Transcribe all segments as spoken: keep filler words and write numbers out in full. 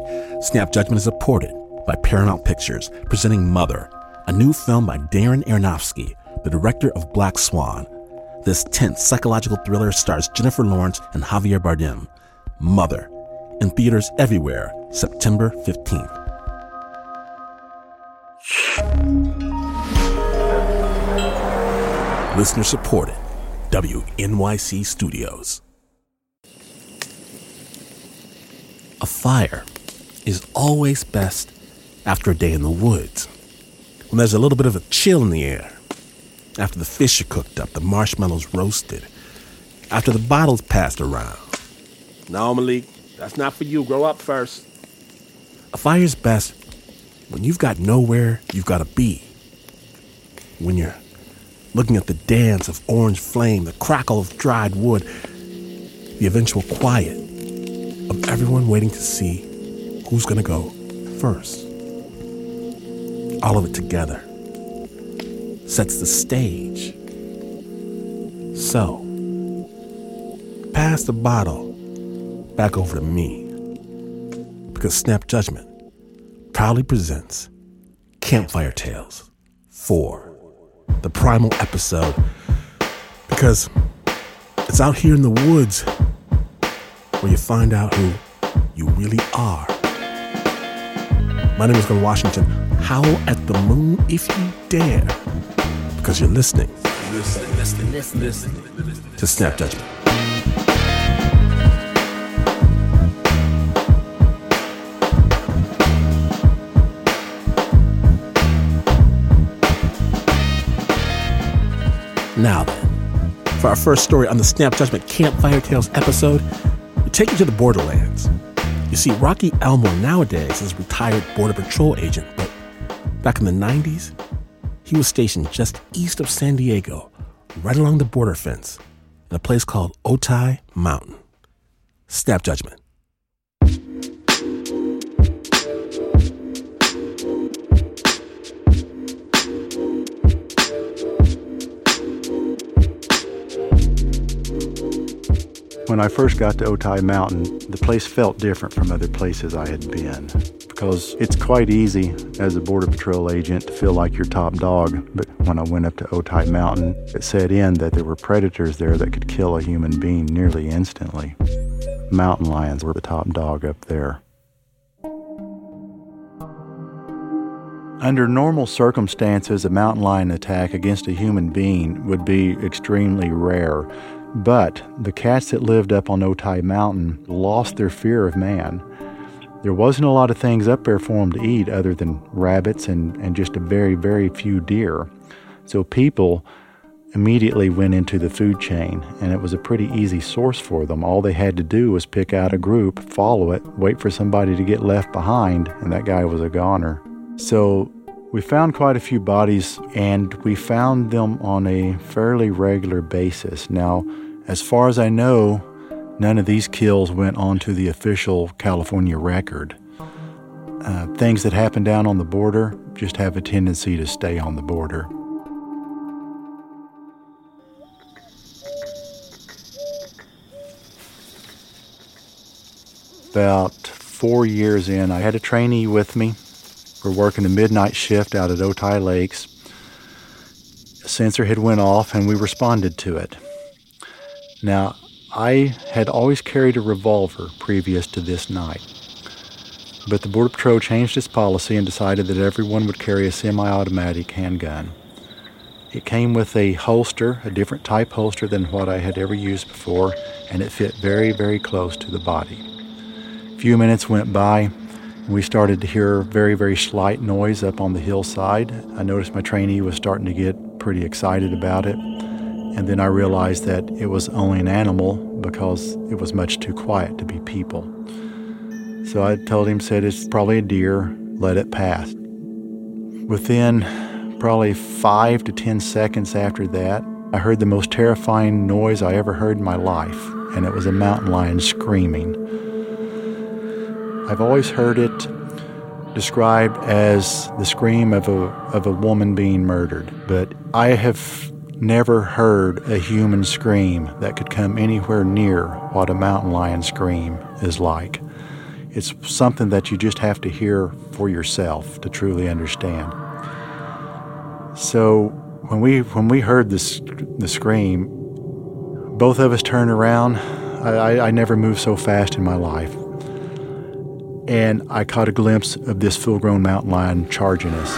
Snap Judgment is supported by Paramount Pictures, presenting Mother, a new film by Darren Aronofsky, the director of Black Swan. This tense psychological thriller stars Jennifer Lawrence and Javier Bardem. Mother, in theaters everywhere, September fifteenth. Listener supported, W N Y C Studios. A fire is always best after a day in the woods, when there's a little bit of a chill in the air, after the fish are cooked up, the marshmallows roasted, after the bottles passed around. No, Malik, that's not for you. Grow up first. A fire's best when you've got nowhere you've got to be, when you're looking at the dance of orange flame, the crackle of dried wood, the eventual quiet of everyone waiting to see who's going to go first. All of it together sets the stage. So, pass the bottle back over to me, because Snap Judgment proudly presents Campfire Tales four, the primal episode, because it's out here in the woods where you find out who you really are. My name is Glenn Washington. Howl at the moon if you dare, because you're listening. Listen, listen, listen, listen, listen to Snap Judgment. Now then, for our first story on the Snap Judgment Campfire Tales episode, we take you to the borderlands. You see, Rocky Elmore nowadays is a retired Border Patrol agent, but back in the nineties, he was stationed just east of San Diego, right along the border fence, in a place called Otay Mountain. Snap Judgment. When I first got to Otay Mountain, the place felt different from other places I had been, because it's quite easy as a Border Patrol agent to feel like you're top dog. But when I went up to Otay Mountain, it set in that there were predators there that could kill a human being nearly instantly. Mountain lions were the top dog up there. Under normal circumstances, a mountain lion attack against a human being would be extremely rare. But the cats that lived up on Otay Mountain lost their fear of man. There wasn't a lot of things up there for them to eat other than rabbits and, and just a very, very few deer. So people immediately went into the food chain, and it was a pretty easy source for them. All they had to do was pick out a group, follow it, wait for somebody to get left behind, and that guy was a goner. So we found quite a few bodies, and we found them on a fairly regular basis. Now, as far as I know, none of these kills went onto the official California record. Uh, things that happen down on the border just have a tendency to stay on the border. About four years in, I had a trainee with me. We're working a midnight shift out at Otay Lakes. A sensor had went off and we responded to it. Now, I had always carried a revolver previous to this night, but the Border Patrol changed its policy and decided that everyone would carry a semi-automatic handgun. It came with a holster, a different type holster than what I had ever used before, and it fit very, very close to the body. A few minutes went by. We started to hear very, very slight noise up on the hillside. I noticed my trainee was starting to get pretty excited about it. And then I realized that it was only an animal because it was much too quiet to be people. So I told him, said it's probably a deer, let it pass. Within probably five to ten seconds after that, I heard the most terrifying noise I ever heard in my life, and it was a mountain lion screaming. I've always heard it described as the scream of a of a woman being murdered, but I have never heard a human scream that could come anywhere near what a mountain lion scream is like. It's something that you just have to hear for yourself to truly understand. So when we when we heard this the scream, both of us turned around. I, I, I never moved so fast in my life. And I caught a glimpse of this full-grown mountain lion charging us.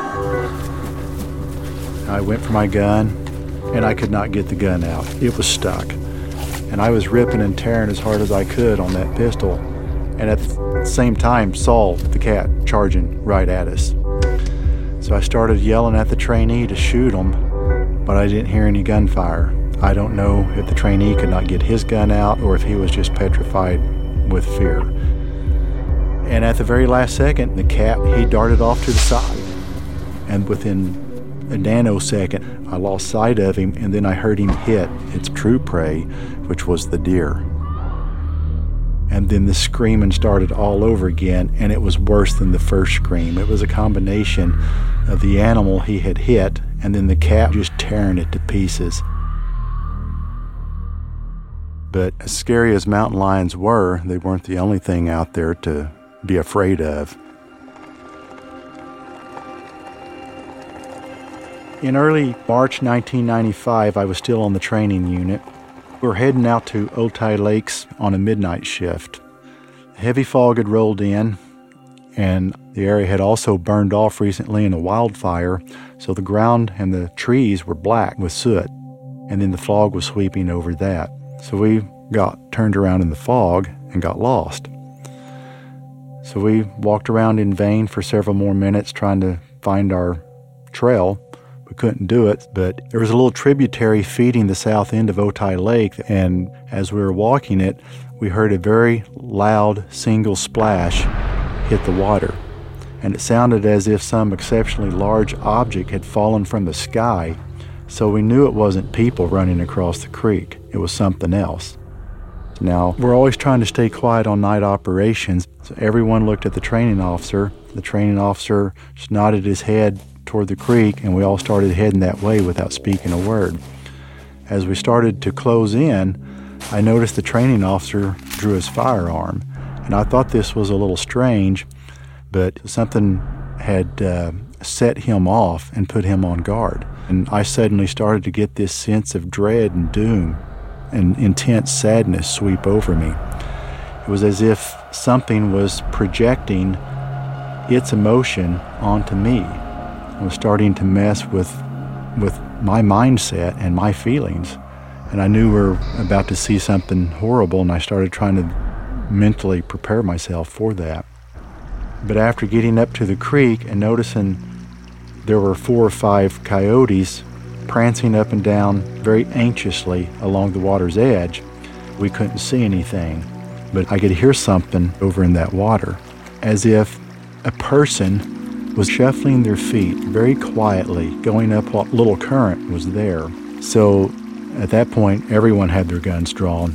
I went for my gun, and I could not get the gun out. It was stuck. And I was ripping and tearing as hard as I could on that pistol, and at the same time saw the cat charging right at us. So I started yelling at the trainee to shoot him, but I didn't hear any gunfire. I don't know if the trainee could not get his gun out or if he was just petrified with fear. And at the very last second, the cat, he darted off to the side. And within a nanosecond, I lost sight of him, and then I heard him hit its true prey, which was the deer. And then the screaming started all over again, and it was worse than the first scream. It was a combination of the animal he had hit, and then the cat just tearing it to pieces. But as scary as mountain lions were, they weren't the only thing out there to be afraid of. In early March nineteen ninety-five, I was still on the training unit. We were heading out to Otay Lakes on a midnight shift. Heavy fog had rolled in, and the area had also burned off recently in a wildfire, so the ground and the trees were black with soot, and then the fog was sweeping over that. So we got turned around in the fog and got lost. So we walked around in vain for several more minutes trying to find our trail. We couldn't do it, but there was a little tributary feeding the south end of Otay Lake, and as we were walking it, we heard a very loud single splash hit the water. And it sounded as if some exceptionally large object had fallen from the sky, so we knew it wasn't people running across the creek. It was something else. Now, we're always trying to stay quiet on night operations, so everyone looked at the training officer. The training officer just nodded his head toward the creek, and we all started heading that way without speaking a word. As we started to close in, I noticed the training officer drew his firearm, and I thought this was a little strange, but something had uh, set him off and put him on guard. And I suddenly started to get this sense of dread and doom and intense sadness sweep over me. It was as if something was projecting its emotion onto me. It was starting to mess with with my mindset and my feelings. And I knew we were about to see something horrible, and I started trying to mentally prepare myself for that. But after getting up to the creek and noticing there were four or five coyotes prancing up and down very anxiously along the water's edge, we couldn't see anything. But I could hear something over in that water, as if a person was shuffling their feet very quietly, going up what little current was there. So at that point, everyone had their guns drawn.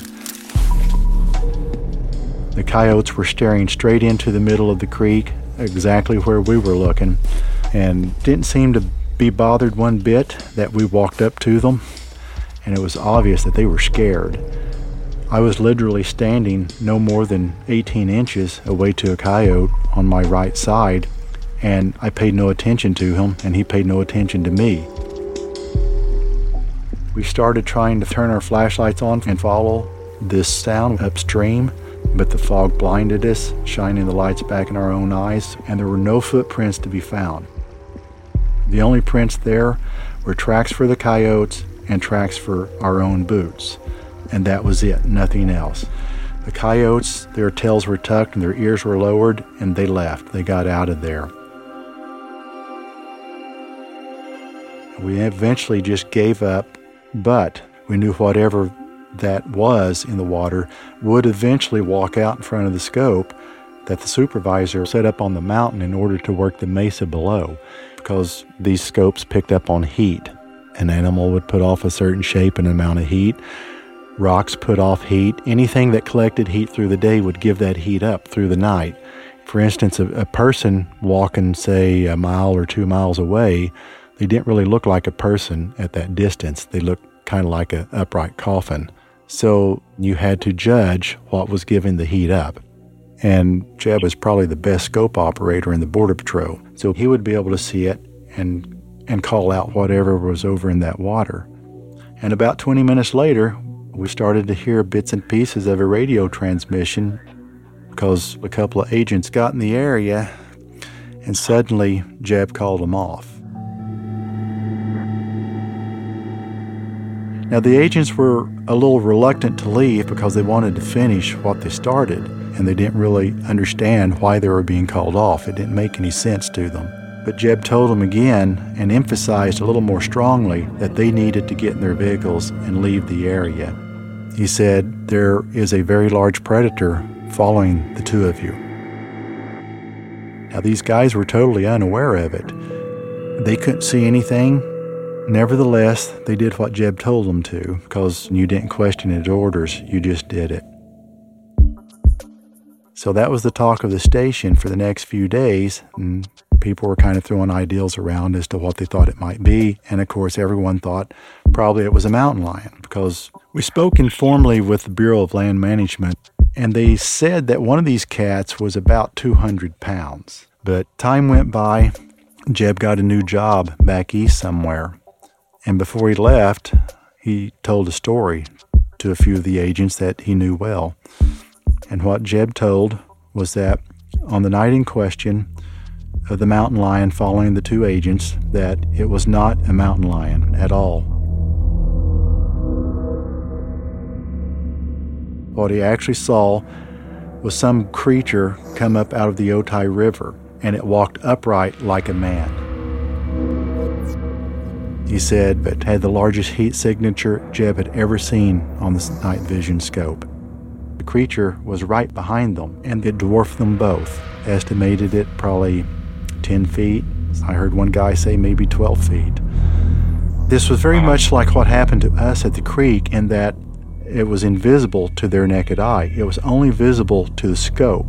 The coyotes were staring straight into the middle of the creek, exactly where we were looking, and didn't seem to be bothered one bit that we walked up to them, and it was obvious that they were scared. I was literally standing no more than eighteen inches away to a coyote on my right side, and I paid no attention to him, and he paid no attention to me. We started trying to turn our flashlights on and follow this sound upstream, but the fog blinded us, shining the lights back in our own eyes, and there were no footprints to be found. The only prints there were tracks for the coyotes and tracks for our own boots, and that was it, nothing else. The coyotes, their tails were tucked and their ears were lowered, and they left. They got out of there. We eventually just gave up, but we knew whatever that was in the water would eventually walk out in front of the scope that the supervisor set up on the mountain in order to work the mesa below, because these scopes picked up on heat. An animal would put off a certain shape and amount of heat. Rocks put off heat. Anything that collected heat through the day would give that heat up through the night. For instance, a, a person walking, say, a mile or two miles away, they didn't really look like a person at that distance. They looked kind of like an upright coffin. So you had to judge what was giving the heat up. And Jeb was probably the best scope operator in the Border Patrol. So he would be able to see it and and call out whatever was over in that water. And about twenty minutes later, we started to hear bits and pieces of a radio transmission because a couple of agents got in the area, and suddenly Jeb called them off. Now, the agents were a little reluctant to leave because they wanted to finish what they started, and they didn't really understand why they were being called off. It didn't make any sense to them. But Jeb told them again and emphasized a little more strongly that they needed to get in their vehicles and leave the area. He said, "There is a very large predator following the two of you." Now, these guys were totally unaware of it. They couldn't see anything. Nevertheless, they did what Jeb told them to, because you didn't question his orders, you just did it. So that was the talk of the station for the next few days, and people were kind of throwing ideas around as to what they thought it might be, and of course everyone thought probably it was a mountain lion, because we spoke informally with the Bureau of Land Management, and they said that one of these cats was about two hundred pounds. But time went by, Jeb got a new job back east somewhere. And before he left, he told a story to a few of the agents that he knew well. And what Jeb told was that on the night in question of the mountain lion following the two agents, that it was not a mountain lion at all. What he actually saw was some creature come up out of the Otay River, and it walked upright like a man. He said, but had the largest heat signature Jeb had ever seen on the night vision scope. The creature was right behind them, and it dwarfed them both. Estimated it probably ten feet. I heard one guy say maybe twelve feet. This was very much like what happened to us at the creek, in that it was invisible to their naked eye. It was only visible to the scope.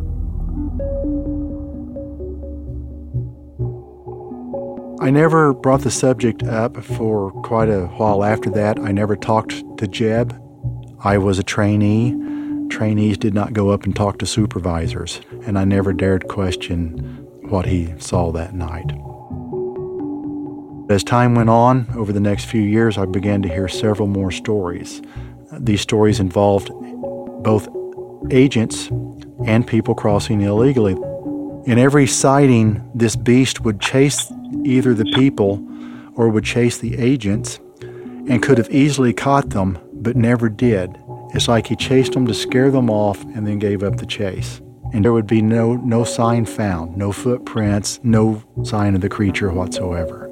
I never brought the subject up for quite a while after that. I never talked to Jeb. I was a trainee. Trainees did not go up and talk to supervisors, and I never dared question what he saw that night. As time went on, over the next few years, I began to hear several more stories. These stories involved both agents and people crossing illegally. In every sighting, this beast would chase either the people or would chase the agents, and could have easily caught them, but never did. It's like he chased them to scare them off and then gave up the chase. And there would be no, no sign found, no footprints, no sign of the creature whatsoever.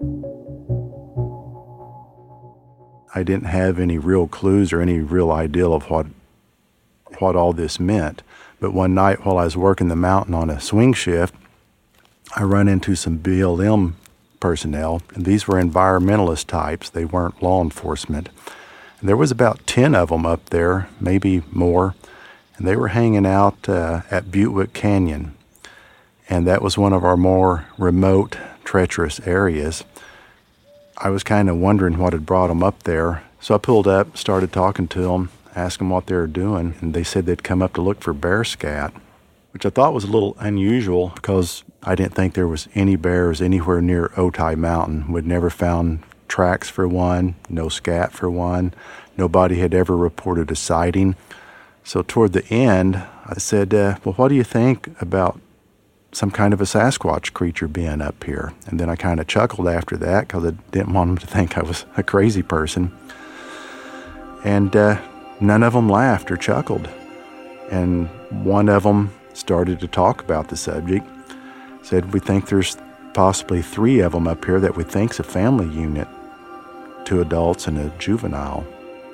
I didn't have any real clues or any real idea of what what all this meant. But one night while I was working the mountain on a swing shift, I run into some B L M personnel, and these were environmentalist types. They weren't law enforcement. And there was about ten of them up there, maybe more, and they were hanging out uh, at Butewick Canyon. And that was one of our more remote, treacherous areas. I was kind of wondering what had brought them up there. So I pulled up, started talking to them, asked them what they were doing, and they said they'd come up to look for bear scat, which I thought was a little unusual because I didn't think there was any bears anywhere near Otay Mountain. We'd never found tracks for one, no scat for one. Nobody had ever reported a sighting. So toward the end, I said, uh, well, what do you think about some kind of a Sasquatch creature being up here? And then I kind of chuckled after that because I didn't want them to think I was a crazy person. And uh, none of them laughed or chuckled. And one of them started to talk about the subject, said, we think there's possibly three of them up here that we think's a family unit, two adults and a juvenile.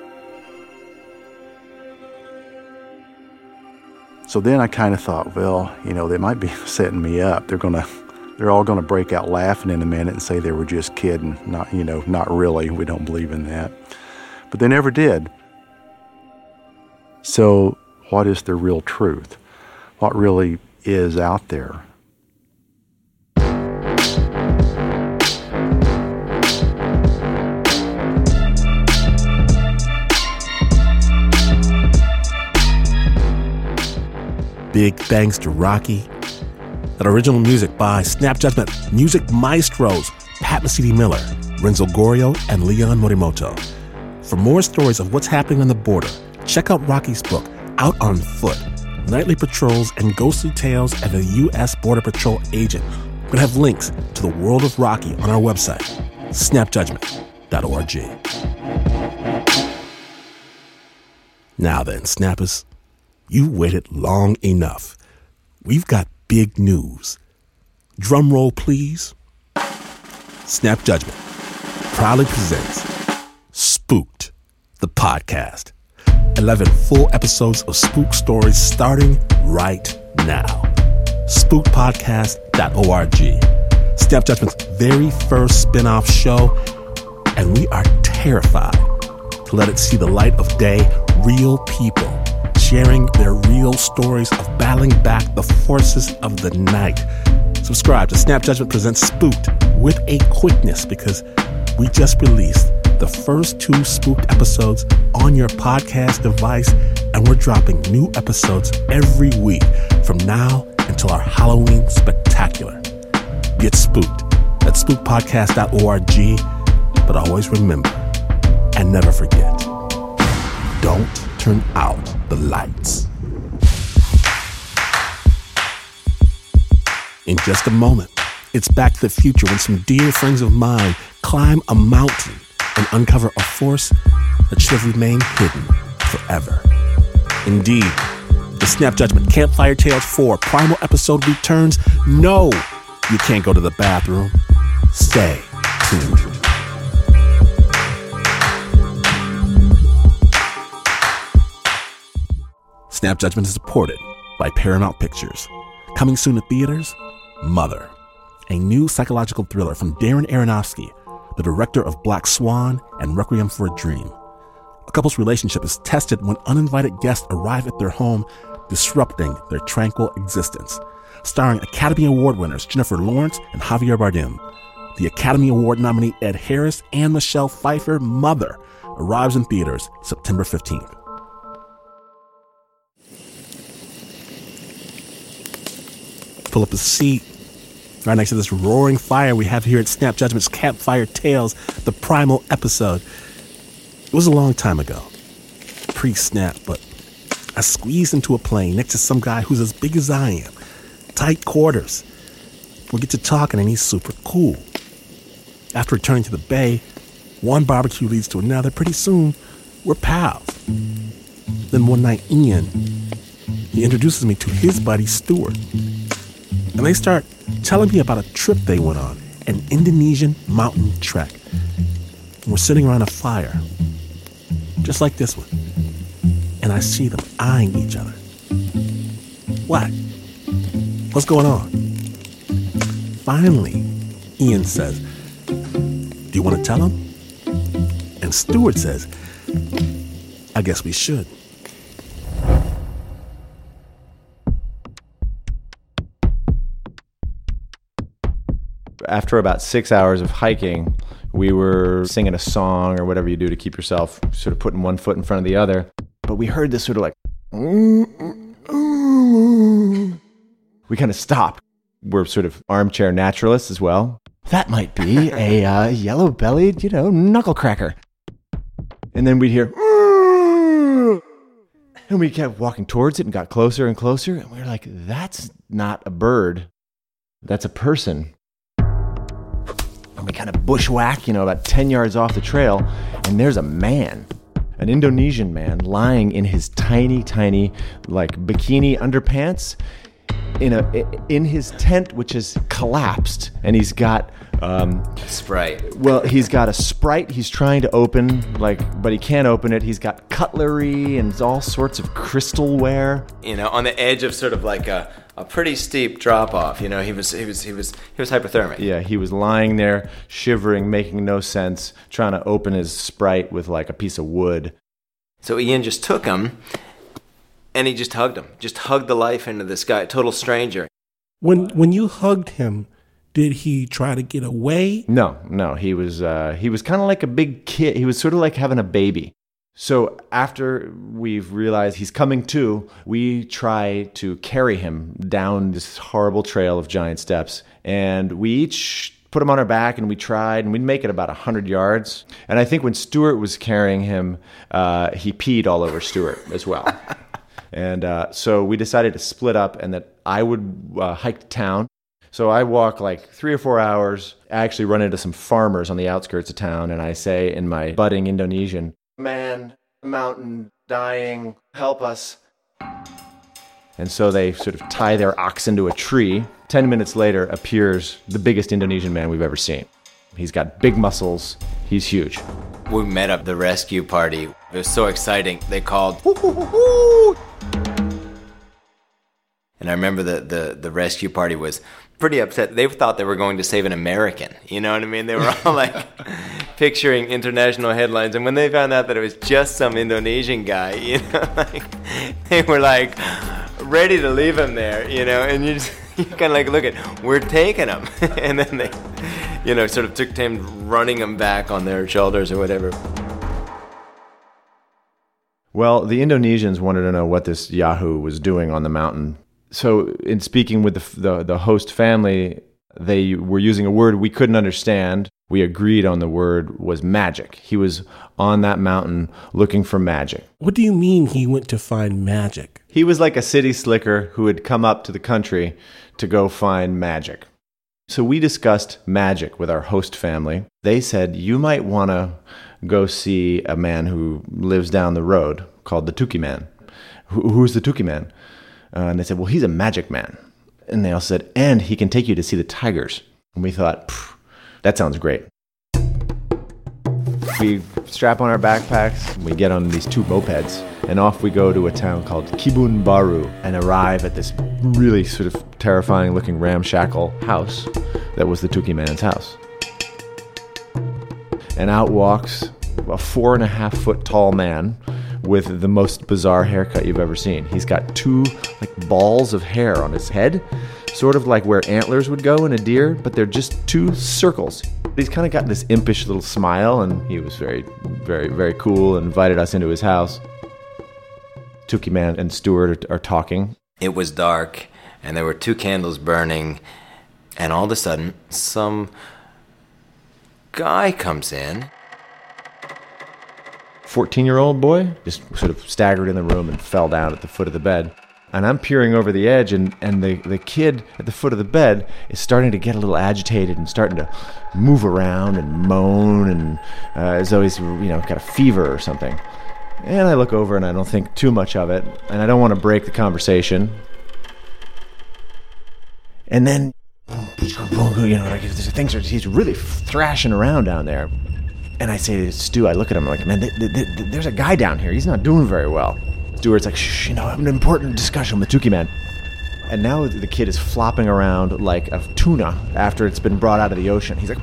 So then I kind of thought, well, you know, they might be setting me up. They're gonna, they're all gonna break out laughing in a minute and say they were just kidding. Not, you know, not really. We don't believe in that. But they never did. So what is the real truth? What really is out there? Big thanks to Rocky. That original music by Snap Judgment music maestros Pat Mesiti-Miller, Renzo Gorrio, and Leon Morimoto. For more stories of what's happening on the border, check out Rocky's book, Out on Foot, Nightly Patrols and Ghostly Tales of a U S Border Patrol Agent. We're going to have links to the world of Rocky on our website, snap judgment dot org. Now then, Snappers, you waited long enough. We've got big news. Drum roll, please. Snap Judgment proudly presents Spooked, the podcast. eleven full episodes of spook stories starting right now. spook podcast dot org. Snap Judgment's very first spin-off show, and we are terrified to let it see the light of day. Real people sharing their real stories of battling back the forces of the night. Subscribe to Snap Judgment Presents Spooked with a quickness, because we just released the first two Spooked episodes on your podcast device, and we're dropping new episodes every week from now until our Halloween spectacular. Get spooked at spook podcast dot org, but always remember and never forget, don't turn out the lights. In just a moment, it's Back to the Future when some dear friends of mine climb a mountain and uncover a force that should have remained hidden forever. Indeed, the Snap Judgment Campfire Tales four Primal episode returns. No, you can't go to the bathroom. Stay tuned. Snap Judgment is supported by Paramount Pictures. Coming soon to theaters, Mother, a new psychological thriller from Darren Aronofsky, the director of Black Swan and Requiem for a Dream. A couple's relationship is tested when uninvited guests arrive at their home, disrupting their tranquil existence. Starring Academy Award winners Jennifer Lawrence and Javier Bardem. The Academy Award nominee Ed Harris and Michelle Pfeiffer, Mother, arrives in theaters September fifteenth. Pull up a seat right next to this roaring fire we have here at Snap Judgment's Campfire Tales, the Primal episode. It was a long time ago, pre-snap, but I squeezed into a plane next to some guy who's as big as I am. Tight quarters. We get to talking and he's super cool. After returning to the bay, one barbecue leads to another. Pretty soon, we're pals. Then one night, Ian, he introduces me to his buddy Stuart. And they start telling me about a trip they went on, an Indonesian mountain trek. And we're sitting around a fire, just like this one. And I see them eyeing each other. What? What's going on? Finally, Ian says, do you want to tell him? And Stuart says, I guess we should. After about six hours of hiking, we were singing a song or whatever you do to keep yourself sort of putting one foot in front of the other. But we heard this sort of like, we kind of stopped. We're sort of armchair naturalists as well. That might be a uh, yellow-bellied, you know, knucklecracker. And then we'd hear, and we kept walking towards it and got closer and closer. And we were like, that's not a bird. That's a person. And we kind of bushwhack, you know, about ten yards off the trail, and there's a man, an Indonesian man, lying in his tiny, tiny, like, bikini underpants in a in his tent, which is collapsed, and he's got um, Sprite. Well, he's got a Sprite he's trying to open, like, but he can't open it. He's got cutlery and all sorts of crystalware. You know, on the edge of sort of like a. A pretty steep drop off. You know, he was he was he was he was hypothermic. Yeah, he was lying there, shivering, making no sense, trying to open his Sprite with like a piece of wood. So Ian just took him, and he just hugged him, just hugged the life into this guy, total stranger. When when you hugged him, did he try to get away? No, no, he was uh, he was kind of like a big kid. He was sort of like having a baby. So after we've realized he's coming to, we try to carry him down this horrible trail of giant steps. And we each put him on our back, and we tried, and we'd make it about one hundred yards. And I think when Stuart was carrying him, uh, he peed all over Stuart as well. And uh, so we decided to split up, and that I would uh, hike to town. So I walk like three or four hours. I actually run into some farmers on the outskirts of town, and I say in my budding Indonesian, "Man, mountain, dying, help us." And so they sort of tie their oxen to a tree. Ten minutes later appears the biggest Indonesian man we've ever seen. He's got big muscles. He's huge. We met up the rescue party. It was so exciting. They called. And I remember the, the, the rescue party was pretty upset. They thought they were going to save an American. You know what I mean? They were all like picturing international headlines. And when they found out that it was just some Indonesian guy, you know, like they were like ready to leave him there, you know, and you just, you kind of like look at, we're taking him. And then they, you know, sort of took time running him back on their shoulders or whatever. Well, the Indonesians wanted to know what this Yahoo was doing on the mountain. So in speaking with the, the the host family, they were using a word we couldn't understand. We agreed on the word was magic. He was on that mountain looking for magic. What do you mean he went to find magic? He was like a city slicker who had come up to the country to go find magic. So we discussed magic with our host family. They said, you might want to go see a man who lives down the road called the Tuki Man. Who, who's the Tuki Man? Uh, and they said, well, he's a magic man. And they all said, and he can take you to see the tigers. And we thought, that sounds great. We strap on our backpacks, we get on these two mopeds, and off we go to a town called Kebun Baru and arrive at this really sort of terrifying looking ramshackle house that was the Tuki Man's house. And out walks a four and a half foot tall man with the most bizarre haircut you've ever seen. He's got two like balls of hair on his head, sort of like where antlers would go in a deer, but they're just two circles. He's kind of got this impish little smile, and he was very, very, very cool and invited us into his house. Tuki Man and Stuart are, are talking. It was dark, and there were two candles burning, and all of a sudden, some guy comes in. fourteen-year-old boy just sort of staggered in the room and fell down at the foot of the bed. And I'm peering over the edge, and, and the, the kid at the foot of the bed is starting to get a little agitated and starting to move around and moan, and uh, as though he's, you know, got a fever or something. And I look over, and I don't think too much of it, and I don't want to break the conversation. And then, you know, like, things are, he's really thrashing around down there. And I say to Stu, I look at him, I'm like, man, th- th- th- there's a guy down here. He's not doing very well. Stuart's like, shh, you know, I have an important discussion with Tuki Man. And now the kid is flopping around like a tuna after it's been brought out of the ocean. He's like,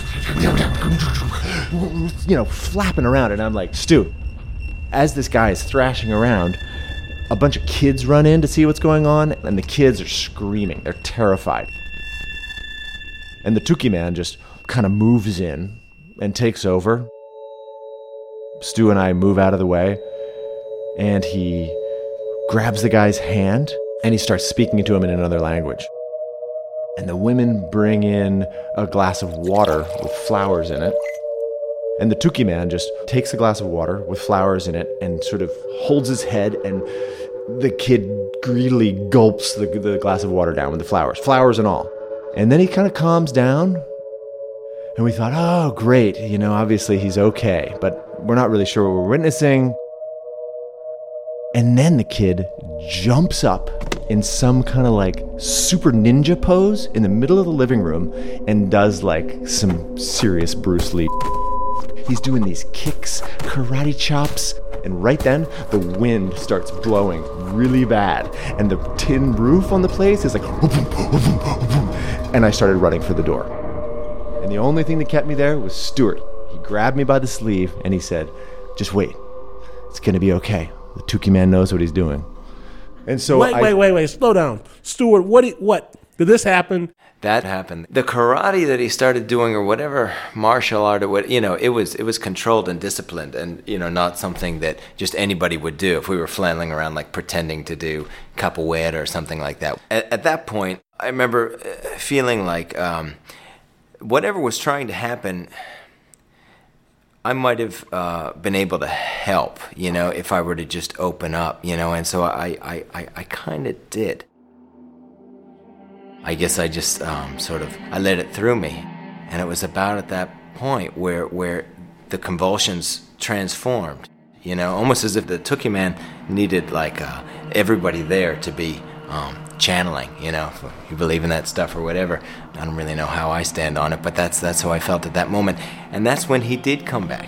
you know, flapping around. And I'm like, Stu, as this guy is thrashing around, a bunch of kids run in to see what's going on, and the kids are screaming. They're terrified. And the Tuki Man just kind of moves in and takes over. Stu and I move out of the way, and he grabs the guy's hand, and he starts speaking to him in another language. And the women bring in a glass of water with flowers in it. And the Tuki Man just takes a glass of water with flowers in it and sort of holds his head, and the kid greedily gulps the, the glass of water down with the flowers, flowers and all. And then he kind of calms down, and we thought, oh, great, you know, obviously he's okay, but we're not really sure what we're witnessing. And then the kid jumps up in some kind of like super ninja pose in the middle of the living room and does like some serious Bruce Lee. He's doing these kicks, karate chops, and right then the wind starts blowing really bad, and the tin roof on the place is like, and I started running for the door. And the only thing that kept me there was Stuart. He grabbed me by the sleeve and he said, just wait, it's gonna be okay. The Tuki Man knows what he's doing. And so wait, I, wait, wait, wait, slow down. Stuart, what, what, Did this happen? That happened. The karate that he started doing, or whatever martial art, or what, you know, it was it was controlled and disciplined, and you know, not something that just anybody would do. If we were flailing around like pretending to do capoeira or something like that, at, at that point, I remember feeling like um, whatever was trying to happen, I might have uh, been able to help, you know, if I were to just open up, you know, and so I I I, I kind of did. I guess I just um, sort of, I let it through me. And it was about at that point where where the convulsions transformed, you know, almost as if the Tookie Man needed like uh, everybody there to be um, channeling, you know, if you believe in that stuff or whatever. I don't really know how I stand on it, but that's that's how I felt at that moment. And that's when he did come back.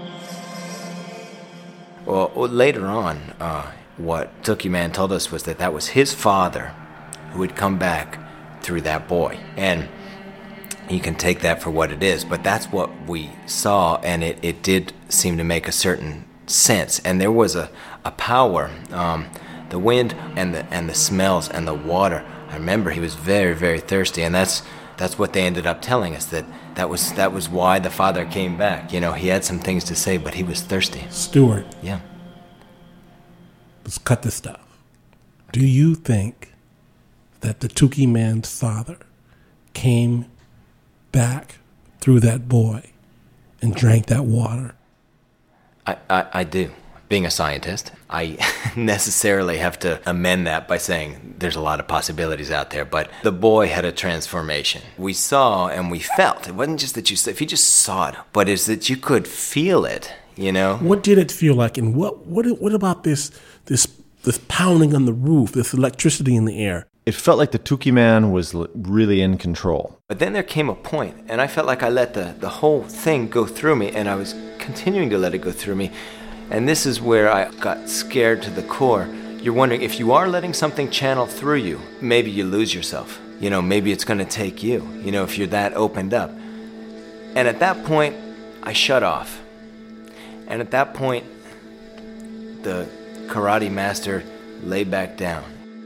Well, later on, uh, what Tookie Man told us was that that was his father who had come back through that boy. And you can take that for what it is, but that's what we saw, and it, it did seem to make a certain sense. And there was a, a power, um, the wind and the and the smells and the water. I remember he was very, very thirsty, and that's that's what they ended up telling us, that that was that was why the father came back. You know, he had some things to say, but he was thirsty. Stuart. Yeah. Let's cut this stuff. Do you think that the Tookie Man's father came back through that boy and drank that water? I, I, I do. Being a scientist, I necessarily have to amend that by saying there's a lot of possibilities out there, but the boy had a transformation. We saw and we felt. It wasn't just that you saw, if you just saw it, but it's that you could feel it, you know? What did it feel like, and what what what about this this this pounding on the roof, this electricity in the air? It felt like the Tookie Man was l- really in control. But then there came a point, and I felt like I let the, the whole thing go through me, and I was continuing to let it go through me. And this is where I got scared to the core. You're wondering, if you are letting something channel through you, maybe you lose yourself. You know, maybe it's going to take you, you know, if you're that opened up. And at that point, I shut off. And at that point, the karate master lay back down.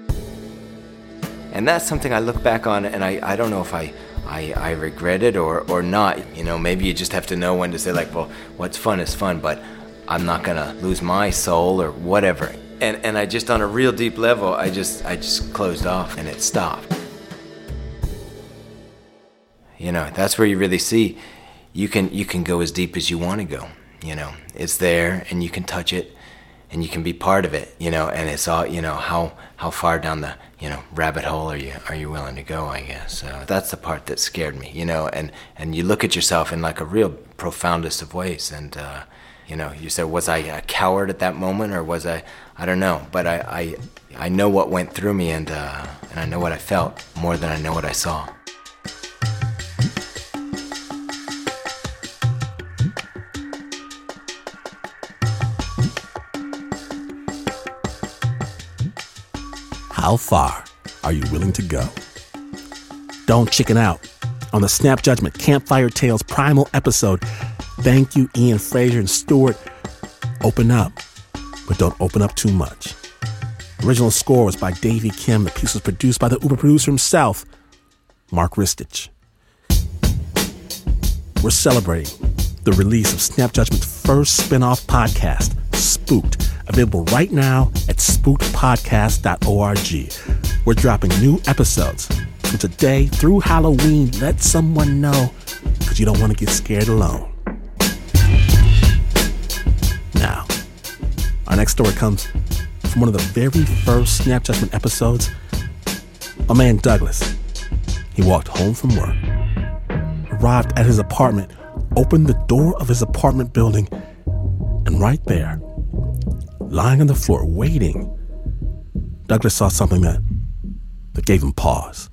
And that's something I look back on, and I, I don't know if I, I, I regret it or, or not. You know, maybe you just have to know when to say, like, well, what's fun is fun, but I'm not going to lose my soul or whatever. And and I just, on a real deep level, I just I just closed off, and it stopped. You know, that's where you really see you can you can go as deep as you want to go. You know, it's there, and you can touch it, and you can be part of it, you know, and it's all, you know, how how far down the, you know, rabbit hole are you are you willing to go, I guess. So that's the part that scared me, you know, and, and you look at yourself in like a real profoundest of ways, and, uh, you know, you said, was I a coward at that moment, or was I, I don't know, but I, I, I know what went through me, and, uh, and I know what I felt more than I know what I saw. How far are you willing to go? Don't chicken out. On the Snap Judgment Campfire Tales Primal episode, thank you, Ian Fraser and Stuart. Open up, but don't open up too much. Original score was by Davey Kim. The piece was produced by the Uber producer himself, Mark Ristich. We're celebrating the release of Snap Judgment's first spin-off podcast, Spooked, available right now at spooked podcast dot org. We're dropping new episodes from today through Halloween. Let someone know, because you don't want to get scared alone. Now, our next story comes from one of the very first Snap Judgment episodes. My man Douglas, he walked home from work, arrived at his apartment, opened the door of his apartment building, and right there, lying on the floor waiting, Douglas saw something that, that gave him pause.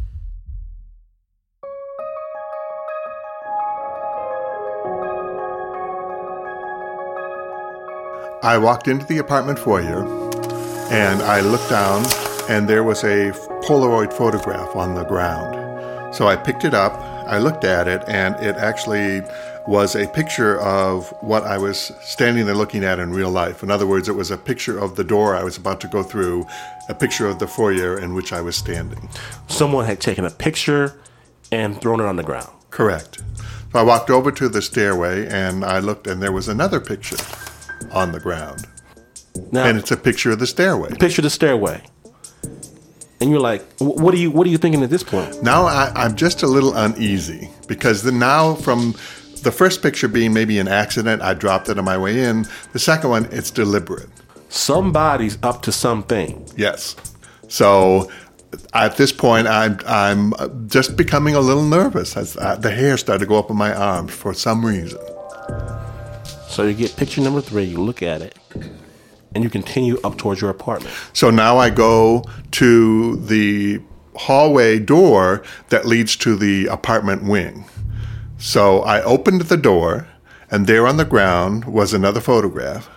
I walked into the apartment foyer, and I looked down, and there was a Polaroid photograph on the ground. So I picked it up. I looked at it, and it actually was a picture of what I was standing there looking at in real life. In other words, it was a picture of the door I was about to go through, a picture of the foyer in which I was standing. Someone had taken a picture and thrown it on the ground. Correct. So I walked over to the stairway, and I looked, and there was another picture on the ground. Now, and it's a picture of the stairway. Picture the stairway. And you're like, what are you what are you thinking at this point? Now I, I'm just a little uneasy because the, now from the first picture being maybe an accident, I dropped it on my way in. The second one, it's deliberate. Somebody's up to something. Yes. So at this point, I'm I'm just becoming a little nervous as I, the hair started to go up on my arms for some reason. So you get picture number three, you look at it, and you continue up towards your apartment. So now I go to the hallway door that leads to the apartment wing. So I opened the door, and there on the ground was another photograph.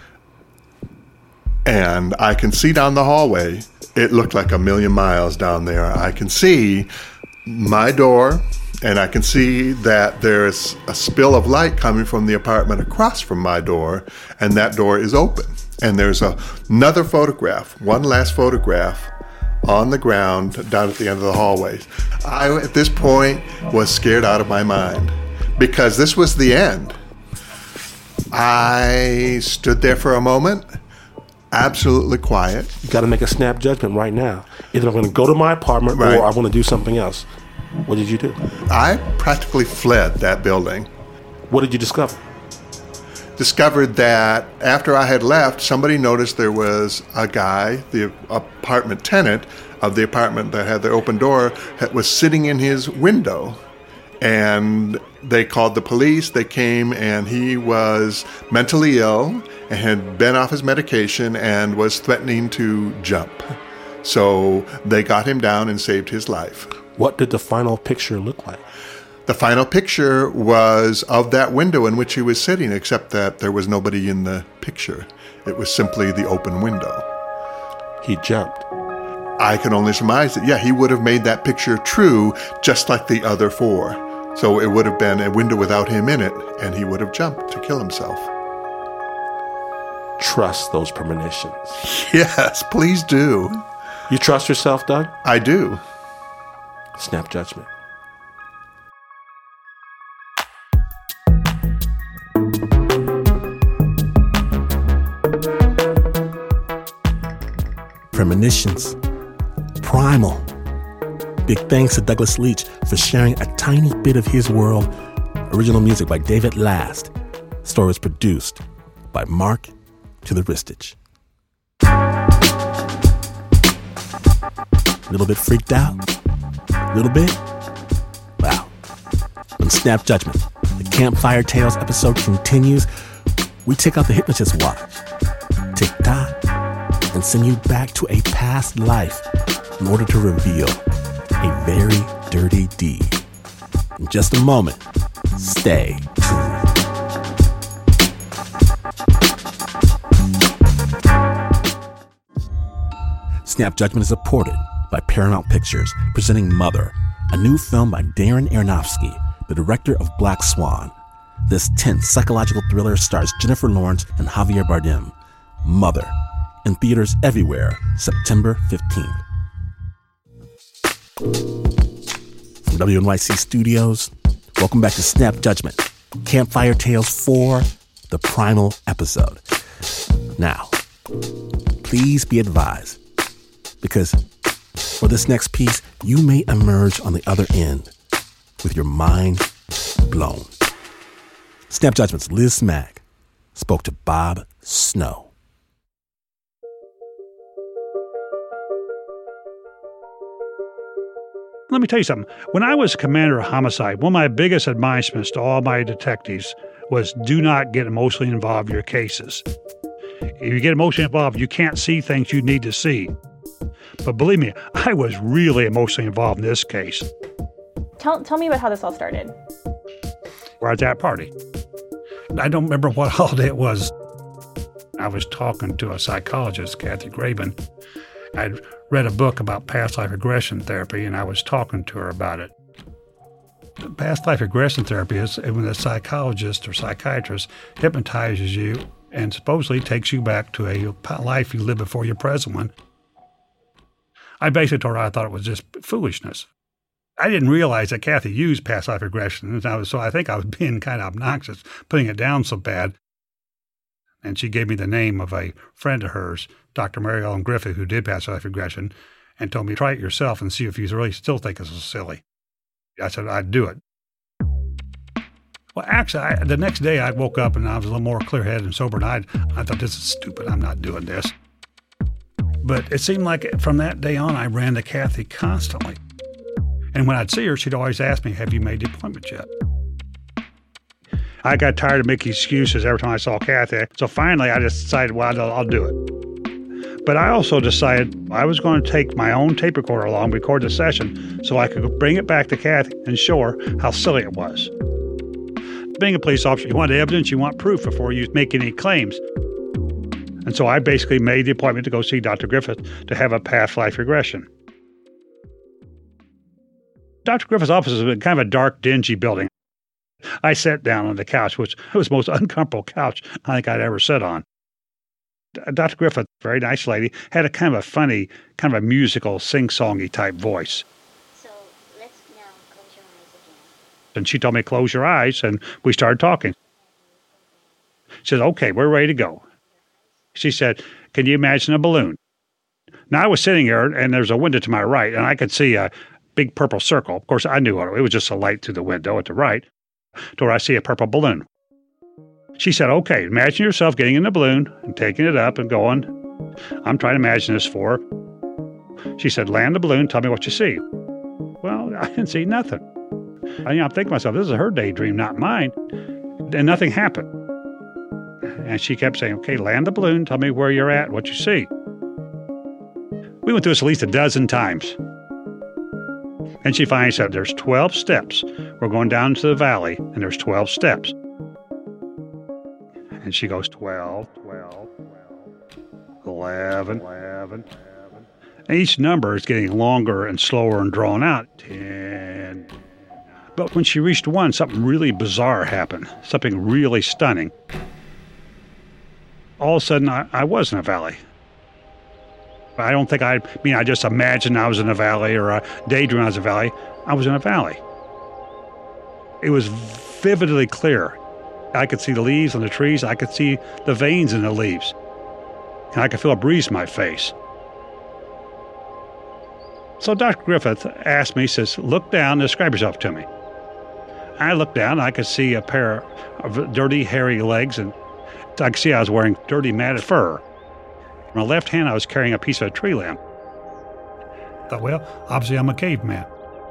And I can see down the hallway, it looked like a million miles down there. I can see my door, and I can see that there's a spill of light coming from the apartment across from my door, and that door is open. And there's a, another photograph, one last photograph on the ground down at the end of the hallway. I, at this point, was scared out of my mind because this was the end. I stood there for a moment, absolutely quiet. You got to make a snap judgment right now. Either I'm going to go to my apartment Right. or I'm going to do something else. What did you do? I practically fled that building. What did you discover? Discovered that after I had left, somebody noticed there was a guy, the apartment tenant of the apartment that had the open door, was sitting in his window. And they called the police. They came, and he was mentally ill and had been off his medication and was threatening to jump. So they got him down and saved his life. What did the final picture look like? The final picture was of that window in which he was sitting, except that there was nobody in the picture. It was simply the open window. He jumped. I can only surmise that, yeah, he would have made that picture true, just like the other four. So it would have been a window without him in it, and he would have jumped to kill himself. Trust those premonitions. Yes, please do. You trust yourself, Doug? I do. Snap judgment. Premonitions. Primal. Big thanks to Douglas Leach for sharing a tiny bit of his world. Original music by David Last. Story was produced by Mark to the Ristage. A little bit freaked out? A little bit? Wow. On Snap Judgment, the Campfire Tales episode continues. We take out the hypnotist watch, tick tock, and send you back to a past life in order to reveal a very dirty deed. In just a moment, stay tuned. Snap Judgment is supported by Paramount Pictures, presenting Mother, a new film by Darren Aronofsky, the director of Black Swan. This tense psychological thriller stars Jennifer Lawrence and Javier Bardem. Mother, in theaters everywhere, September fifteenth. From W N Y C Studios, welcome back to Snap Judgment, Campfire Tales four, the Primal episode. Now, please be advised, because for this next piece, you may emerge on the other end with your mind blown. Snap Judgment's Liz Smack spoke to Bob Snow. Let me tell you something. When I was commander of homicide, one of my biggest admonishments to all my detectives was do not get emotionally involved in your cases. If you get emotionally involved, you can't see things you need to see. But believe me, I was really emotionally involved in this case. Tell, tell me about how this all started. We're at that party. I don't remember what holiday it was. I was talking to a psychologist, Kathy Graben. I'd read a book about past life regression therapy, and I was talking to her about it. Past life regression therapy is when a psychologist or psychiatrist hypnotizes you and supposedly takes you back to a life you lived before your present one. I basically told her I thought it was just foolishness. I didn't realize that Kathy used past life regression, and I was, so I think I was being kind of obnoxious, putting it down so bad. And she gave me the name of a friend of hers, Doctor Mary Ellen Griffith, who did past life regression, and told me, try it yourself and see if you really still think this is silly. I said I'd do it. Well, actually, I, the next day I woke up and I was a little more clear-headed and sober, and I, I thought, this is stupid. I'm not doing this. But it seemed like from that day on, I ran to Kathy constantly. And when I'd see her, she'd always ask me, have you made the appointment yet? I got tired of making excuses every time I saw Kathy. So finally, I just decided, well, I'll, I'll do it. But I also decided I was going to take my own tape recorder along, record the session, so I could bring it back to Kathy and show her how silly it was. Being a police officer, you want evidence, you want proof before you make any claims. And so I basically made the appointment to go see Doctor Griffith to have a past life regression. Doctor Griffith's office is kind of a dark, dingy building. I sat down on the couch, which was the most uncomfortable couch I think I'd ever sat on. Doctor Griffith, very nice lady, had a kind of a funny, kind of a musical, sing-songy type voice. So let's now close your eyes again. And she told me, close your eyes, and we started talking. She said, okay, we're ready to go. She said, can you imagine a balloon? Now, I was sitting there, and there's a window to my right, and I could see a big purple circle. Of course, I knew it. It was just a light through the window at the right, to where I see a purple balloon. She said, okay, imagine yourself getting in the balloon and taking it up and going. I'm trying to imagine this for her. She said, land the balloon, tell me what you see. Well, I didn't see nothing. I, you know, I'm thinking to myself, this is her daydream, not mine. And nothing happened. And she kept saying, okay, land the balloon, tell me where you're at, what you see. We went through this at least a dozen times. And she finally said, there's twelve steps. We're going down to the valley, and there's twelve steps. And she goes, twelve, twelve, twelve, eleven, eleven. And each number is getting longer and slower and drawn out. ten. But when she reached one, something really bizarre happened, something really stunning. All of a sudden, I, I was in a valley. I don't think I, I mean, I just imagined I was in a valley or a daydream I was in a valley. I was in a valley. It was vividly clear. I could see the leaves on the trees. I could see the veins in the leaves. And I could feel a breeze in my face. So Doctor Griffith asked me, he says, look down and describe yourself to me. I looked down, and I could see a pair of dirty, hairy legs, and I could see I was wearing dirty, matted fur. In my left hand, I was carrying a piece of a tree limb. I thought, well, obviously I'm a caveman.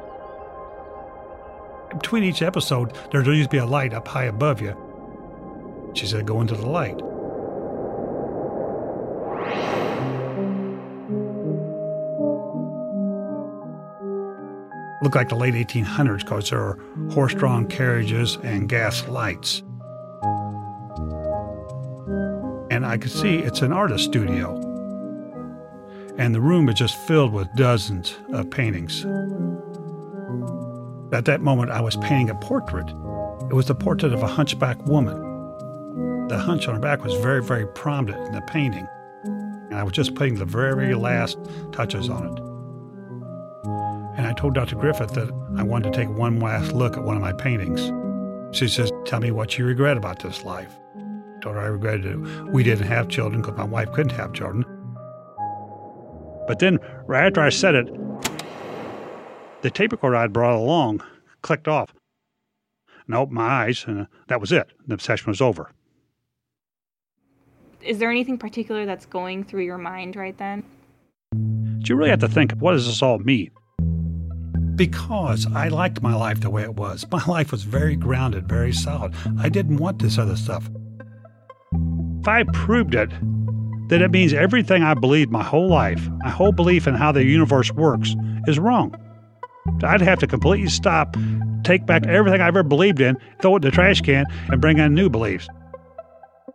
Between each episode, there used to be a light up high above you. She said, go into the light. Looked like the late eighteen hundreds because there are horse-drawn carriages and gas lights. And I could see it's an artist studio. And the room is just filled with dozens of paintings. At that moment, I was painting a portrait. It was the portrait of a hunchback woman. The hunch on her back was very, very prominent in the painting. And I was just putting the very last touches on it. And I told Doctor Griffith that I wanted to take one last look at one of my paintings. She says, tell me what you regret about this life. I told her I regretted it. We didn't have children because my wife couldn't have children. But then, right after I said it, the tape recorder I'd brought along clicked off. And I opened my eyes, and that was it. The session was over. Is there anything particular that's going through your mind right then? You really have to think, what does this all mean? Because I liked my life the way it was. My life was very grounded, very solid. I didn't want this other stuff. If I proved it, then it means everything I believed my whole life, my whole belief in how the universe works, is wrong. I'd have to completely stop, take back everything I've ever believed in, throw it in the trash can, and bring in new beliefs.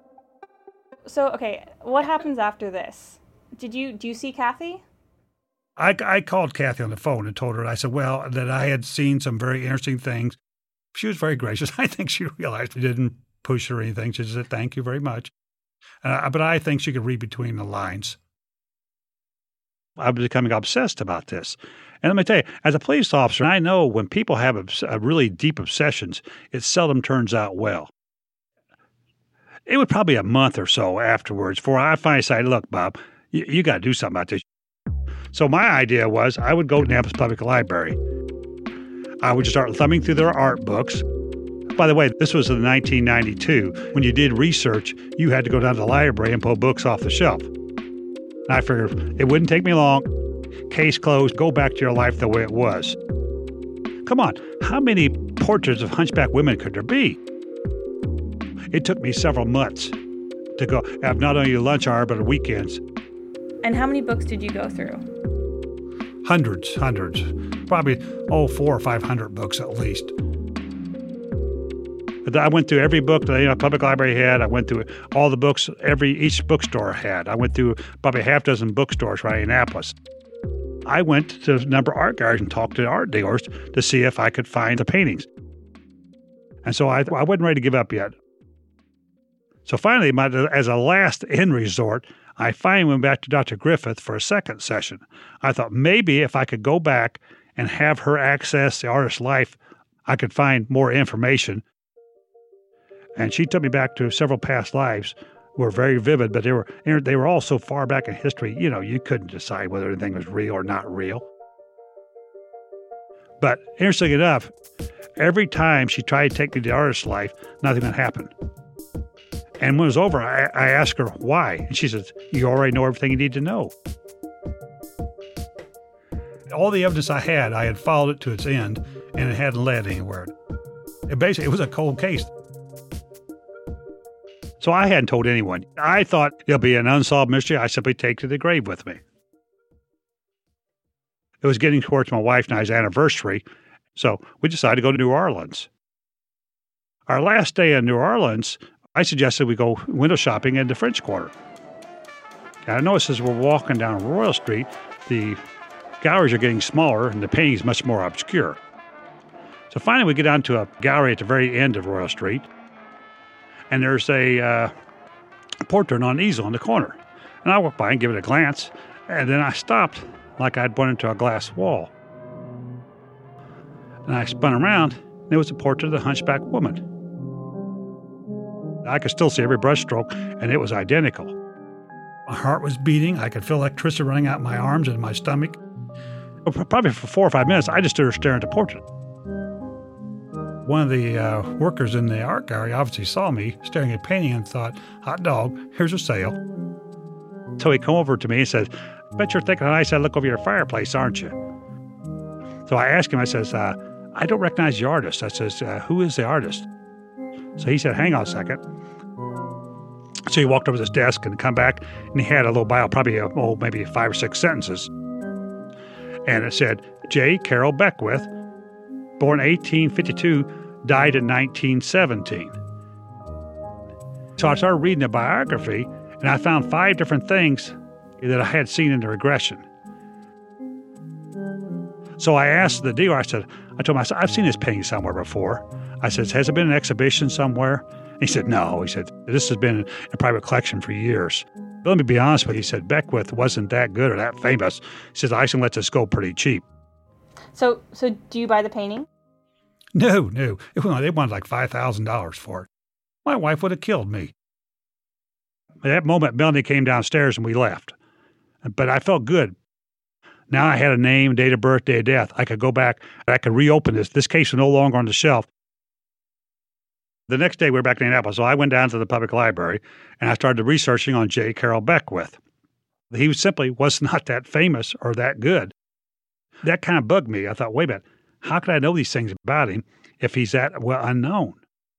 So, okay, what happens after this? Did you, do you see Kathy? I, I called Kathy on the phone and told her, I said, well, that I had seen some very interesting things. She was very gracious. I think she realized I didn't push her or anything. She said, thank you very much. Uh, but I think she could read between the lines. I was becoming obsessed about this. And let me tell you, as a police officer, I know when people have obs- uh, really deep obsessions, it seldom turns out well. It was probably a month or so afterwards before I finally decided, look, Bob, you, you got to do something about this. So my idea was I would go to Annapolis Public Library. I would just start thumbing through their art books. By the way, this was in nineteen ninety-two. When you did research, you had to go down to the library and pull books off the shelf. And I figured it wouldn't take me long. Case closed. Go back to your life the way it was. Come on, how many portraits of hunchback women could there be? It took me several months to go have not only lunch hour, but weekends. And how many books did you go through? Hundreds, hundreds. Probably, oh, four or five hundred books at least. I went through every book that you know, public library had. I went through all the books every each bookstore had. I went through probably a half dozen bookstores right in Annapolis. I went to a number of art galleries and talked to art dealers to see if I could find the paintings. And so I, I wasn't ready to give up yet. So finally, my, as a last end resort, I finally went back to Doctor Griffith for a second session. I thought maybe if I could go back and have her access the artist's life, I could find more information. And she took me back to several past lives, were very vivid, but they were they were all so far back in history, you know, you couldn't decide whether anything was real or not real. But interestingly enough, every time she tried to take me to the artist's life, nothing would happen. And when it was over, I, I asked her why. And she says, you already know everything you need to know. All the evidence I had, I had followed it to its end, and it hadn't led anywhere. It basically, it was a cold case. So I hadn't told anyone. I thought it'll be an unsolved mystery I simply take to the grave with me. It was getting towards my wife and I's anniversary, so we decided to go to New Orleans. Our last day in New Orleans, I suggested we go window shopping in the French Quarter. And I noticed as we're walking down Royal Street, the galleries are getting smaller and the painting is much more obscure. So finally we get down to a gallery at the very end of Royal Street, and there's a uh, portrait on an easel in the corner. And I walked by and give it a glance, and then I stopped like I'd run into a glass wall. And I spun around, and it was a portrait of the hunchback woman. I could still see every brushstroke, and it was identical. My heart was beating. I could feel electricity running out my arms and my stomach. Probably for four or five minutes, I just stood there staring at the portrait. One of the uh, workers in the art gallery obviously saw me staring at a painting and thought, hot dog, here's a sale. So he came over to me and said, I bet you're thinking how nice I look over your fireplace, aren't you? So I asked him, I says, uh, I don't recognize the artist. I says, uh, who is the artist? So he said, hang on a second. So he walked over to his desk and come back, and he had a little bio, probably, uh, oh, maybe five or six sentences. And it said, J. Carroll Beckwith, born eighteen fifty-two, died in nineteen seventeen. So I started reading the biography, and I found five different things that I had seen in the regression. So I asked the dealer, I said, I told him, I said, I've seen this painting somewhere before. I said, has it been an exhibition somewhere? And he said, no. He said, this has been a private collection for years. But let me be honest with you. He said, Beckwith wasn't that good or that famous. He says, I can let this go pretty cheap. So, so do you buy the painting? No, no. It, they wanted like five thousand dollars for it. My wife would have killed me. At that moment, Melanie came downstairs and we left. But I felt good. Now I had a name, date of birth, day of death. I could go back, I could reopen this. This case was no longer on the shelf. The next day, we were back in Annapolis, so I went down to the public library, and I started researching on J. Carroll Beckwith. He simply was not that famous or that good. That kind of bugged me. I thought, wait a minute, how could I know these things about him if he's that well unknown?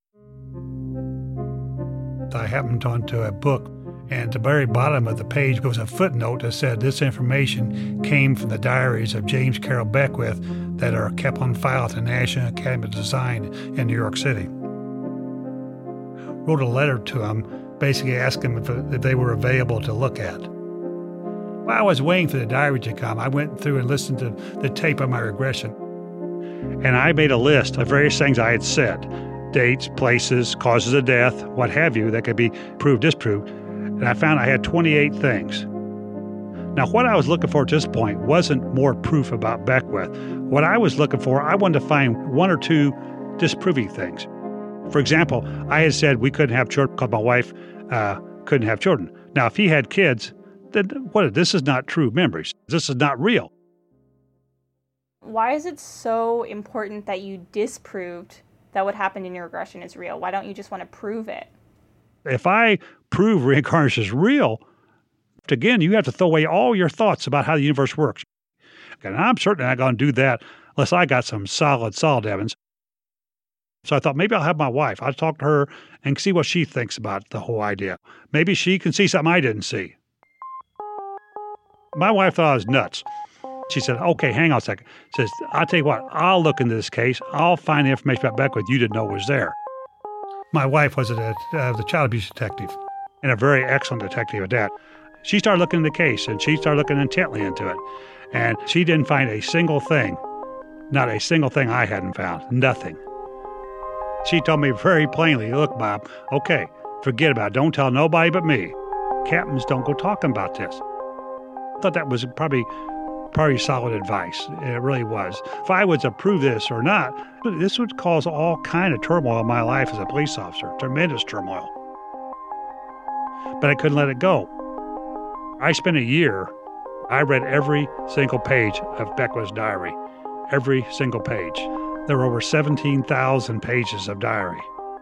I happened onto a book, and at the very bottom of the page was a footnote that said this information came from the diaries of James Carroll Beckwith that are kept on file at the National Academy of Design in New York City. Wrote a letter to him, basically asking if, if they were available to look at. While I was waiting for the diary to come, I went through and listened to the tape of my regression. And I made a list of various things I had said, dates, places, causes of death, what have you, that could be proved, disproved. And I found I had twenty-eight things. Now, what I was looking for at this point wasn't more proof about Beckwith. What I was looking for, I wanted to find one or two disproving things. For example, I had said we couldn't have children because my wife uh, couldn't have children. Now, if he had kids, then what? This is not true memories. This is not real. Why is it so important that you disproved that what happened in your regression is real? Why don't you just want to prove it? If I prove reincarnation is real, again, you have to throw away all your thoughts about how the universe works. And I'm certainly not going to do that unless I got some solid, solid evidence. So I thought maybe I'll have my wife. I'll talk to her and see what she thinks about the whole idea. Maybe she can see something I didn't see. My wife thought I was nuts. She said, okay, hang on a second. Says, I'll tell you what, I'll look into this case. I'll find the information about Beckwith you didn't know was there. My wife was a, uh, the child abuse detective and a very excellent detective at that. She started looking into the case, and she started looking intently into it. And she didn't find a single thing, not a single thing I hadn't found, nothing. She told me very plainly, look, Bob, okay, forget about it. Don't tell nobody but me. Captains don't go talking about this. I thought that was probably probably solid advice. It really was. If I was to prove this or not, this would cause all kind of turmoil in my life as a police officer, tremendous turmoil. But I couldn't let it go. I spent a year, I read every single page of Beckwith's diary, every single page. There were over seventeen thousand pages of diary.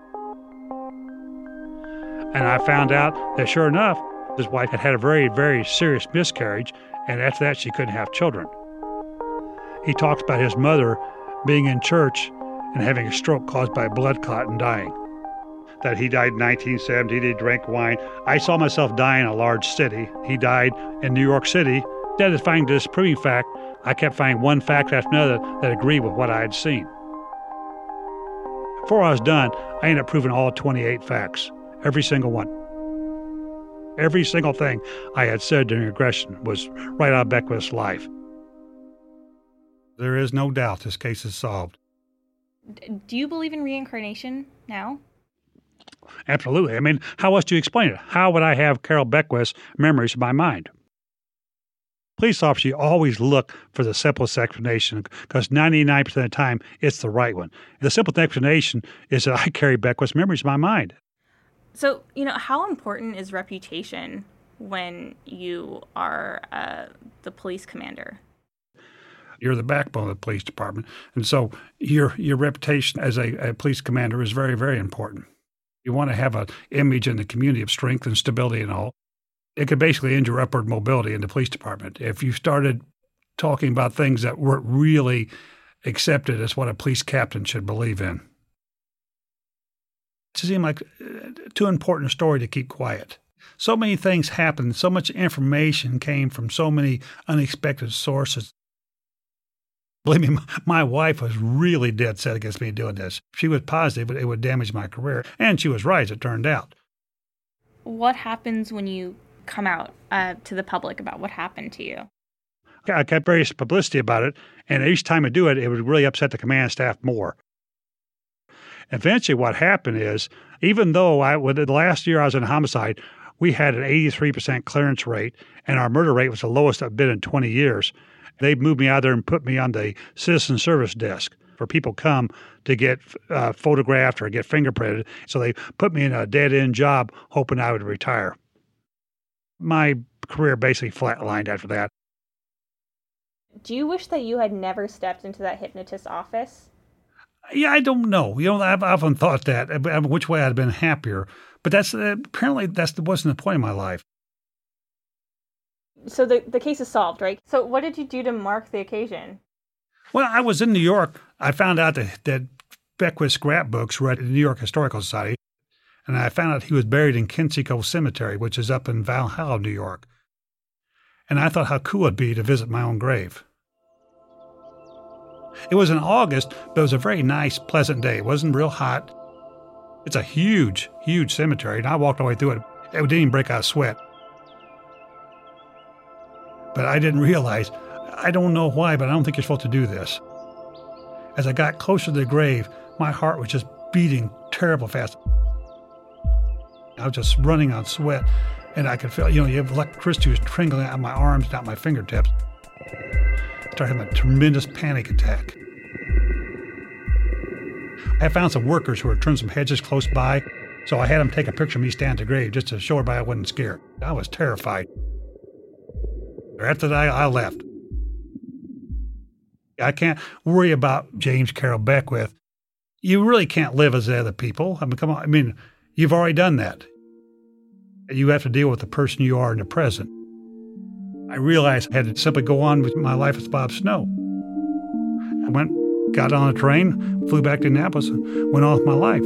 And I found out that sure enough, his wife had had a very, very serious miscarriage, and after that she couldn't have children. He talks about his mother being in church and having a stroke caused by a blood clot and dying. That he died in nineteen seventy, he drank wine. I saw myself die in a large city. He died in New York City. Instead of finding this proving fact, I kept finding one fact after another that agreed with what I had seen. Before I was done, I ended up proving all twenty-eight facts, every single one. Every single thing I had said during regression was right out of Beckwith's life. There is no doubt this case is solved. Do you believe in reincarnation now? Absolutely. I mean, how else do you explain it? How would I have Carol Beckwith's memories in my mind? Police officers, you always look for the simplest explanation because ninety-nine percent of the time, it's the right one. The simplest explanation is that I carry Beckwith's memories in my mind. So, you know, how important is reputation when you are uh, the police commander? You're the backbone of the police department. And so your your reputation as a, a police commander is very, very important. You want to have an image in the community of strength and stability and all. It could basically end your upward mobility in the police department. If you started talking about things that weren't really accepted as what a police captain should believe in. It seemed like too important a story to keep quiet. So many things happened. So much information came from so many unexpected sources. Believe me, my wife was really dead set against me doing this. She was positive it would damage my career, and she was right, as it turned out. What happens when you come out uh, to the public about what happened to you? I kept various publicity about it, and each time I do it, it would really upset the command staff more. Eventually, what happened is, even though I, with the last year I was in homicide, we had an eighty-three percent clearance rate, and our murder rate was the lowest I've been in twenty years. They moved me out there and put me on the citizen service desk for people come to get uh, photographed or get fingerprinted. So they put me in a dead-end job, hoping I would retire. My career basically flatlined after that. Do you wish that you had never stepped into that hypnotist's office? Yeah, I don't know. You know, I've often thought that, which way I'd have been happier. But that's uh, apparently that wasn't the point of my life. So the, the case is solved, right? So what did you do to mark the occasion? Well, I was in New York. I found out that, that Beckwith's scrapbooks were at the New York Historical Society. And I found out he was buried in Kensico Cemetery, which is up in Valhalla, New York. And I thought how cool it'd be to visit my own grave. It was in August, but it was a very nice, pleasant day. It wasn't real hot. It's a huge, huge cemetery, and I walked all the way through it. It didn't even break out a sweat. But I didn't realize, I don't know why, but I don't think you're supposed to do this. As I got closer to the grave, my heart was just beating terrible fast. I was just running on sweat, and I could feel, you know, you have electricity was trickling out my arms, down my fingertips. I started having a tremendous panic attack. I found some workers who were trimming some hedges close by, so I had them take a picture of me standing at the grave just to show everybody I wasn't scared. I was terrified. After that, I left. I can't worry about James Carroll Beckwith. You really can't live as other people. I mean, come on. I mean, you've already done that. You have to deal with the person you are in the present. I realized I had to simply go on with my life as Bob Snow. I went, got on a train, flew back to Annapolis, and went on with my life.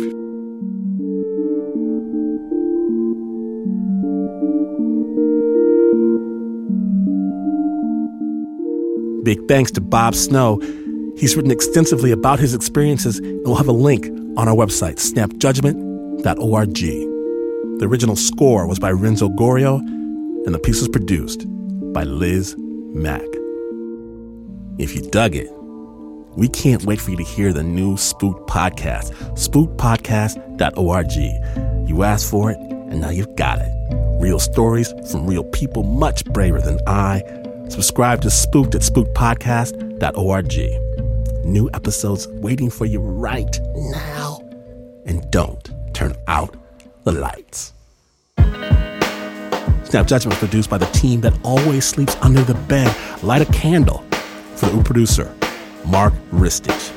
Big thanks to Bob Snow. He's written extensively about his experiences, and we'll have a link on our website, snap judgment dot org. The original score was by Renzo Gorrio, and the piece was produced by Liz Mack. If you dug it, we can't wait for you to hear the new Spooked podcast, spooked podcast dot org. You asked for it, and now you've got it. Real stories from real people much braver than I. Subscribe to Spooked at spooked podcast dot org. New episodes waiting for you right now. And don't turn out the lights. Snap Judgment was produced by the team that always sleeps under the bed. Light a candle for the producer, Mark Ristich.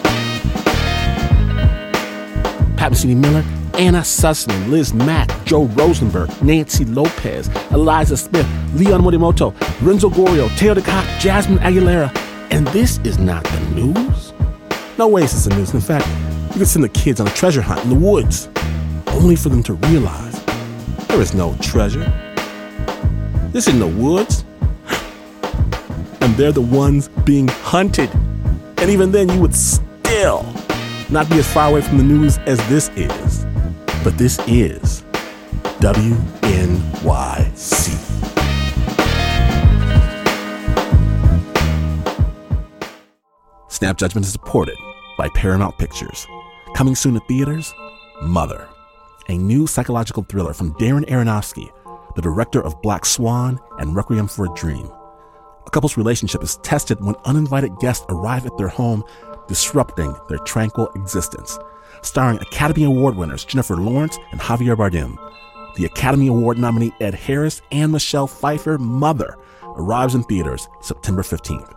Pat Mesiti-Miller, Anna Sussman, Liz Mack, Joe Rosenberg, Nancy Lopez, Eliza Smith, Leon Morimoto, Renzo Gorrio, Teo DeCock, Jasmine Aguilera. And this is not the news. No ways it's the news. In fact, you could send the kids on a treasure hunt in the woods, only for them to realize there is no treasure. This isn't the woods. And they're the ones being hunted. And even then, you would still not be as far away from the news as this is. But this is W N Y C. Snap Judgment is supported by Paramount Pictures. Coming soon to theaters, Mother, a new psychological thriller from Darren Aronofsky, the director of Black Swan and Requiem for a Dream. A couple's relationship is tested when uninvited guests arrive at their home, disrupting their tranquil existence. Starring Academy Award winners Jennifer Lawrence and Javier Bardem. The Academy Award nominee Ed Harris and Michelle Pfeiffer, Mother, arrives in theaters September fifteenth.